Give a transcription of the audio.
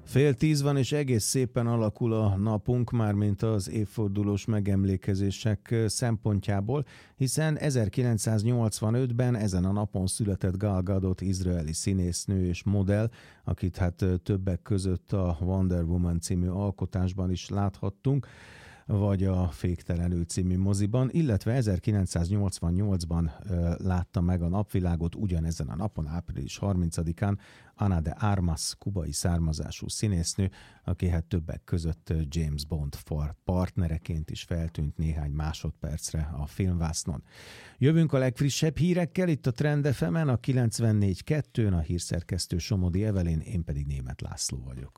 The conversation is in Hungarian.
9:30 van, és egész szépen alakul a napunk, mármint az évfordulós megemlékezések szempontjából, hiszen 1985-ben ezen a napon született Gal Gadot, izraeli színésznő és modell, akit hát többek között a Wonder Woman című alkotásban is láthattunk, vagy a Féktelenül című moziban, illetve 1988-ban látta meg a napvilágot ugyanezen a napon, április 30-án Ana de Armas, kubai származású színésznő, aki hát többek között James Bond partnereként is feltűnt néhány másodpercre a filmvásznon. Jövünk a legfrissebb hírekkel itt a Trend FM-en, a 94.2-n, a hírszerkesztő Somodi Evelyn, én pedig Németh László vagyok.